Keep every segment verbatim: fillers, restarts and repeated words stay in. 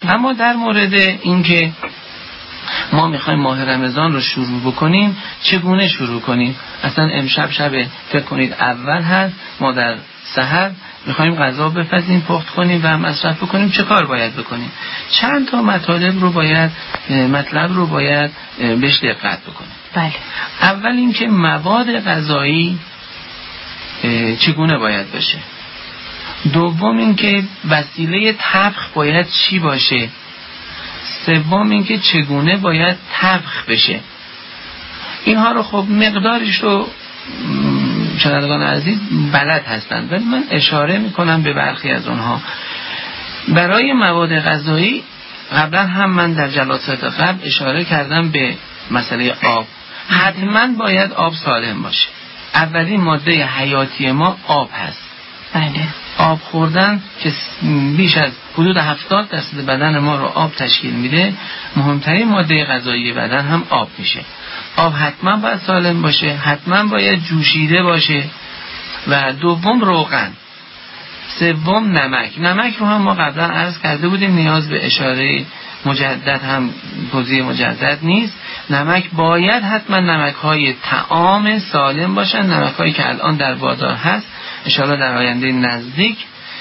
اما در مورد اینکه ما میخوایم ماه رمضان رو شروع بکنیم، چگونه شروع کنیم؟ اصلا امشب شب فکر کنید اول هست، ما در سحر میخوایم غذا بپزیم، پخت کنیم و مصرف بکنیم، چه کار باید بکنیم؟ چند تا مطالب رو باید مطلب رو باید بهش دقت بکنیم. بله. اول اینکه مواد غذایی چگونه باید باشه. دوم اینکه وسیله طبخ باید چی باشه. سوم اینکه چگونه باید طبخ بشه. اینها رو خب مقدارش رو شنوندگان عزیز بلد هستند، ولی من اشاره میکنم به برخی از اونها. برای مواد غذایی قبلا هم من در جلسات قبل اشاره کردم به مسئله آب. حتما باید آب سالم باشه. اولین ماده حیاتی ما آب هست. بله. آب خوردن که بیش از حدود هفتاد درصد بدن ما رو آب تشکیل میده، مهمترین ماده غذایی بدن هم آب میشه. آب حتما باید سالم باشه، حتما باید جوشیده باشه. و دوم روغن، سوم نمک. نمک رو هم ما قبلا عرض کرده بودیم، نیاز به اشاره مجدد هم توضیح مجدد نیست. نمک باید حتما نمک های طعام سالم باشن، نمک هایی که الان در بازار هست انشاءالله در آینده نزدیک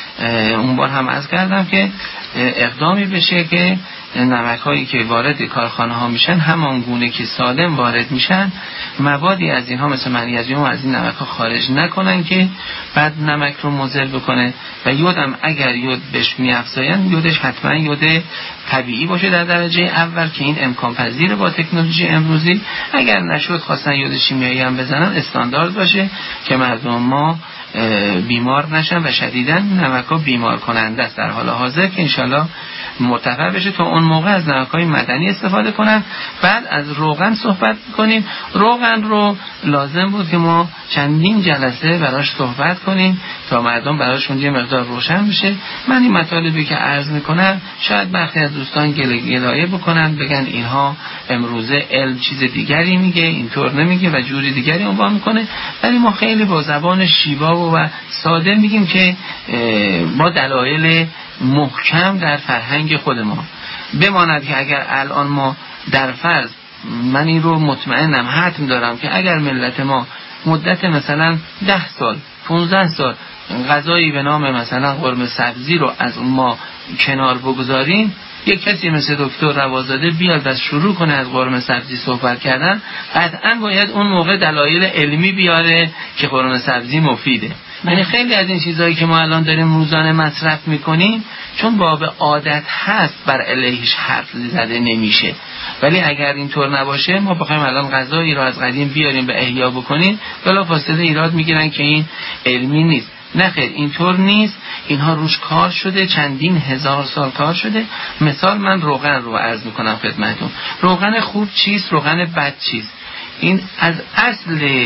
اون بار هم عرض کردم که اقدامی بشه که نمک هایی که وارد کارخانه ها میشن همان گونه که سالم وارد میشن، موادی از اینها مثل منیزیم از این نمک ها خارج نکنن که بعد نمک رو مضر بکنه. و یودم اگر یود بهش میافزاین، یودش حتما یود طبیعی باشه در درجه اول که این امکان پذیره با تکنولوژی امروزی. اگر نشد خواستن یود شیمیایی هم بزنن، استاندارد باشه که مردم ما بیمار نشن و شدیداً نمک ها بیمار کننده است در حال حاضر، که انشالله مرتفع بشه. تا اون موقع از نمک های مدنی استفاده کنن. بعد از روغن صحبت کنیم. روغن رو لازم بود که ما چندین جلسه براش صحبت کنیم تا مردم براشون یه مقدار روشن بشه. من این مطالبی که عرض میکنم شاید برخی از دوستان گله گلایه بکنن، بگن اینها امروزه علم چیز دیگری میگه، اینطور نمیگه و جوری دیگری عنوان میکنه، ولی ما خیلی با زبان شیوا و ساده میگیم که با دلایل محکم در فرهنگ خود ما بماند که اگر الان ما در فرض، من این رو مطمئنم حتم دارم که اگر ملت ما مدت مثلا ده سال پونزده سال غذایی به نام مثلا قرمه سبزی رو از ما کنار بگذاریم، یک کسی مثل دکتر روازاده بیاد و شروع کنه از قرمه سبزی صحبت کردن، قطعا باید اون موقع دلایل علمی بیاره که قرمه سبزی مفیده. یعنی خیلی از این چیزهایی که ما الان داریم روزانه مصرف میکنیم چون باب عادت هست بر علیهش حرف زده نمیشه. ولی اگر اینطور نباشه، ما بخوایم الان غذایی رو از قدیم بیاریم به احیا بکنیم، بلافاصله ایراد میگیرن که این علمی نیست. نه خیر، اینطور نیست. اینها روش کار شده، چندین هزار سال کار شده. مثال من روغن رو عرض میکنم خدمتتون. روغن خوب چیست؟ روغن بد چیست؟ این از اصل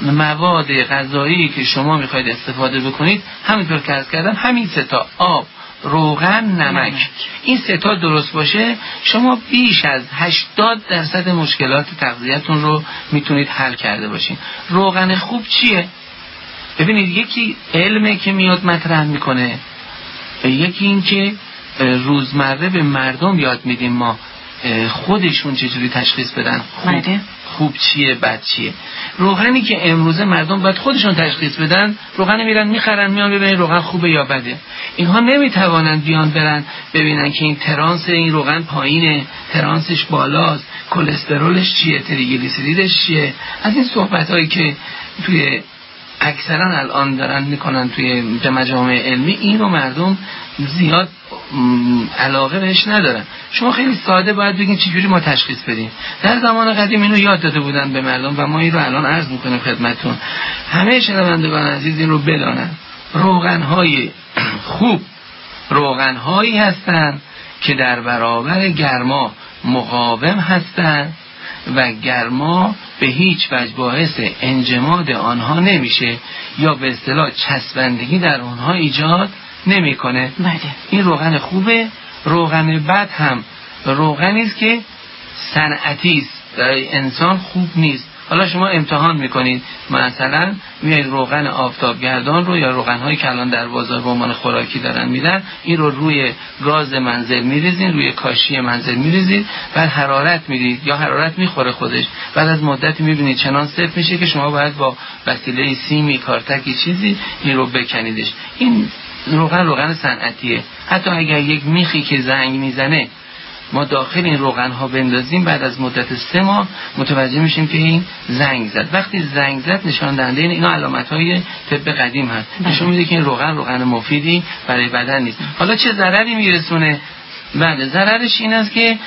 مواد غذایی که شما میخواید استفاده بکنید، همینطور که عرض کردم، همین سه تا: آب، روغن، نمک. این سه تا درست باشه، شما بیش از هشتاد درصد مشکلات تغذیه‌تون رو میتونید حل کرده باشین. روغن خوب چیه؟ ببینید، یکی علمه که میاد مطرح میکنه، یکی این که روزمره به مردم یاد میدیم ما خودشون چجوری تشخیص بدن خوب, خوب چیه بد چیه. روغنی که امروزه مردم باید خودشون تشخیص بدن، روغن میرن میخرن میان ببینن روغن خوبه یا بده. اینها نمیتوانند بیان برن ببینن که این ترانس این روغن پایینه، ترانسش بالاست، کلسترولش چیه، تریگلیسیریدش چیه. از این صحبتایی که توی اکثرا الان دارن میکنن توی مجامع علمی، این رو مردم زیاد علاقه بهش ندارن. شما خیلی ساده باید بگین چجوری ما تشخیص بدیم. در زمان قدیم اینو یاد داده بودن به مردم و ما این رو الان عرض میکنیم خدمتتون. همه شنوندگان عزیز این رو بدانن. روغن‌های خوب روغن‌هایی هستند که در برابر گرما مقاوم هستند و گرما به هیچ وجه باعث انجماد آنها نمیشه یا به اصطلاح چسبندگی در آنها ایجاد نمیکنه. این روغن خوبه. روغن بد هم روغنی است که صنعتی است، برای انسان خوب نیست. حالا شما امتحان میکنید، مثلا میایید روغن آفتابگردان رو یا روغن‌هایی که الان در بازار به عنوان خوراکی دارن میدن، این رو روی گاز منزل میریزین، روی کاشی منزل میریزید، بعد حرارت میدید یا حرارت میخوره خودش، بعد از مدتی میبینید چنان سفت میشه که شما باید با وسیله سیمی کارتکی چیزی این رو بکنیدش. این روغن روغن صنعتیه. حتی اگر یک میخی که زنگ میزنه ما داخل این روغن ها بندازیم، بعد از مدت سه ماه متوجه میشیم که این زنگ زد. وقتی زنگ زد نشان دهنده این اینا علامت های طب قدیم هست، نشون میده که این روغن روغن مفیدی برای بدن نیست. حالا چه ضرری میرسونه؟ بله، ضررش این است که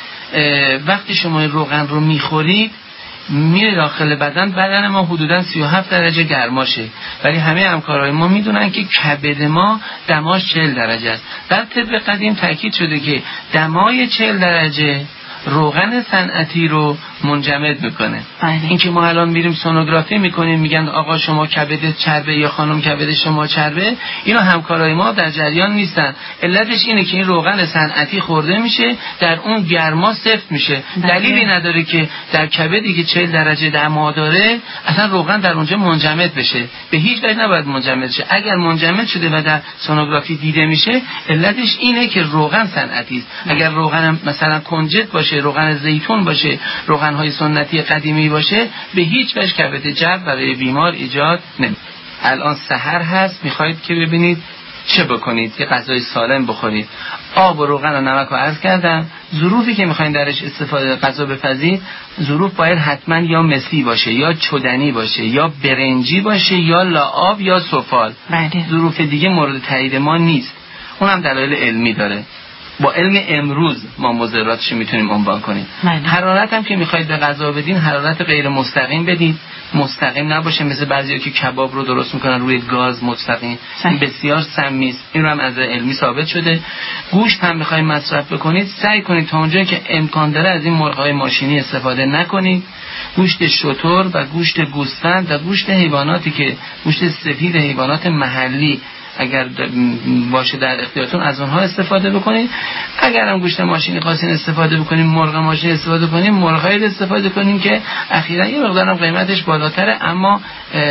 وقتی شما این روغن رو میخورید میره داخل بدن، بدن ما حدوداً سی و هفت درجه گرماشه، ولی همه همکارای ما میدونن که کبد ما دماش چهل درجه است. در طب قدیم تاکید شده که دمای چهل درجه روغن صنعتی رو منجمد میکنه. این که ما الان میریم سونوگرافی میکنیم میگن آقا شما کبدت چربه یا خانم کبد شما چربه، اینو همکارای ما در جریان نیستن. علتش اینه که این روغن صنعتی خورده میشه، در اون گرما سفت میشه. دلیلی نداره که در کبدی که چهل درجه دما داره اصلا روغن در اونجا منجمد بشه. به هیچ وجه نباید منجمد شه. اگر منجمد شده و در سونوگرافی دیده میشه، علتش اینه که روغن صنعتی است. اگر روغن مثلا کنجد باشه، روغن زیتون باشه، روغن‌های سنتی قدیمی باشه، به هیچ وجه کبد جرب برای بیمار ایجاد نمی‌کنه. الان سحر هست، می‌خواید که ببینید چه بکنید؟ یه غذای سالم بخورید. آب و روغن و نمک رو عرض کردم. ظروفی که می‌خواید درش استفاده غذا بپزید، ظروف باید حتما یا مسی باشه، یا چدنی باشه، یا برنجی باشه، یا لعاب یا سفال. بله. ظروف دیگه مورد تایید ما نیست. اونم دلایل علمی داره. با علم امروز ما مضراتش میتونیم عنوان کنیم. حرارت هم که میخواید به غذا بدین، حرارت غیر مستقیم بدید، مستقیم نباشه مثل بعضیا که کباب رو درست میکنن روی گاز مستقیم. این بسیار سمی است. این رو هم از علمی ثابت شده. گوشت هم میخواید مصرف بکنید، سعی کنید تا اونجایی که امکان داره از این مرغ‌های ماشینی استفاده نکنید. گوشت شتر و گوشت گوسفند و گوشت حیواناتی که گوشت سفید حیوانات محلی اگر باشه در اختیارتون از اونها استفاده بکنید. اگر هم گوشت ماشینی خواستین استفاده بکنید، مرغ ماشینی استفاده کنید، مرغایی استفاده کنید که اخیراً یه مقدارم قیمتش بالاتره، اما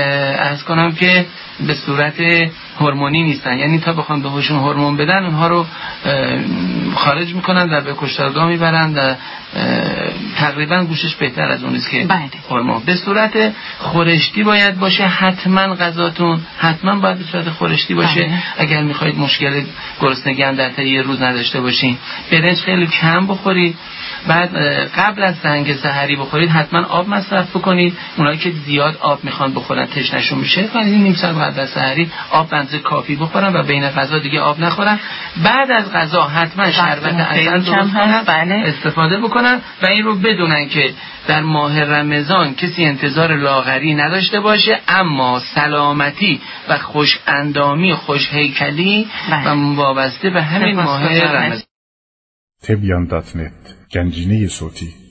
عرض کنم که به صورت هورمونی نیستن، یعنی تا بخوام بهشون هورمون بدن اونها رو خارج میکنن و به کشتارگاه میبرن و تقریبا گوشش بهتر از اون است که هورمون. به صورت خورشتی باید باشه حتما غذاتون، حتما باید به صورت خورشتی باشه. بله. اگر میخواید مشکل گرسنگی هم در طی یه روز نداشته باشین، برنج خیلی کم بخورید. بعد قبل از سنگ سحری بخورید حتما آب مصرف بکنید. اونایی که زیاد آب میخوان بخورن تشنهشون میشه، ولی نیم ساعت قبل از سحری آب بنز کافی بخورن و بین غذا دیگه آب نخورن. بعد از غذا حتما شربت عسل درست کنن، بله. استفاده بکنن و این رو بدونن که در ماه رمضان کسی انتظار لاغری نداشته باشه، اما سلامتی و خوش اندامی و خوش هیکلی و وابسته به همین ماه رمضان. تبیان دات نت گنجینه صوتی